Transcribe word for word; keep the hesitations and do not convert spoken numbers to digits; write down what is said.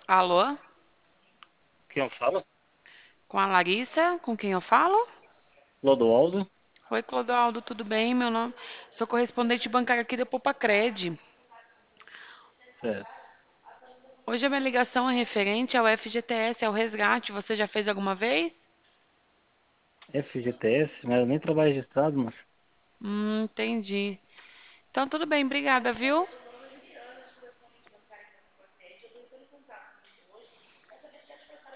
Alô? Quem eu falo? Com a Larissa? Com quem eu falo? Lodoaldo? Oi, Clodoaldo, tudo bem? Meu nome... Sou correspondente bancário aqui da Popacred. Certo. Hoje a minha ligação é referente ao F G T S, ao resgate. Você já fez alguma vez? F G T S, mas eu nem trabalho registrado, mas Hum, entendi. Então, tudo bem, obrigada, viu?